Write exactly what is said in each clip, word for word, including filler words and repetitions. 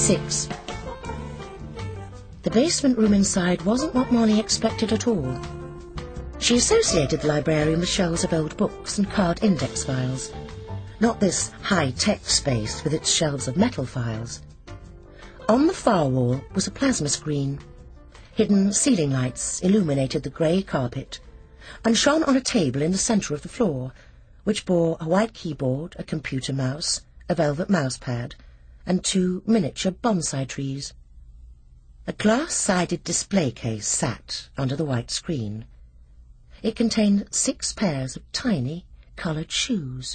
Six. The basement room inside wasn't what Molly expected at all. She associated the librarian with shelves of old books and card index files, not this high-tech space with its shelves of metal files. On the far wall was a plasma screen. Hidden ceiling lights illuminated the grey carpet and shone on a table in the centre of the floor, which bore a white keyboard, a computer mouse, a velvet mousepad, and two miniature bonsai trees. A glass-sided display case sat under the white screen. It contained six pairs of tiny, coloured shoes.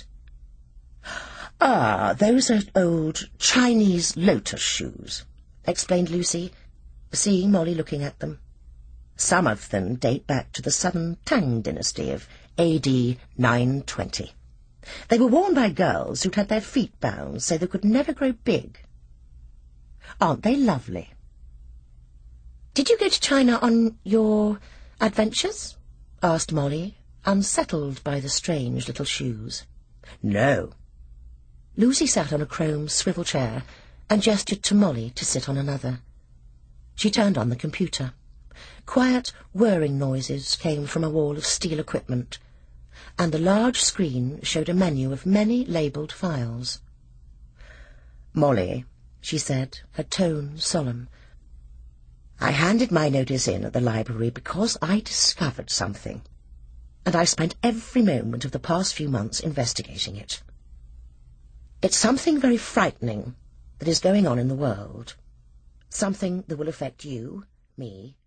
"Ah, those are old Chinese lotus shoes," explained Lucy, seeing Molly looking at them. "Some of them date back to the Southern Tang dynasty of A D nine twenty. They were worn by girls who'd had their feet bound so they could never grow big. Aren't they lovely?" "Did you go to China on your adventures?" asked Molly, unsettled by the strange little shoes. "No." Lucy sat on a chrome swivel chair and gestured to Molly to sit on another. She turned on the computer. Quiet whirring noises came from a wall of steel equipment, and the large screen showed a menu of many labelled files. "Molly," she said, her tone solemn, "I handed my notice in at the library because I discovered something, and I spent every moment of the past few months investigating it. It's something very frightening that is going on in the world, something that will affect you, me,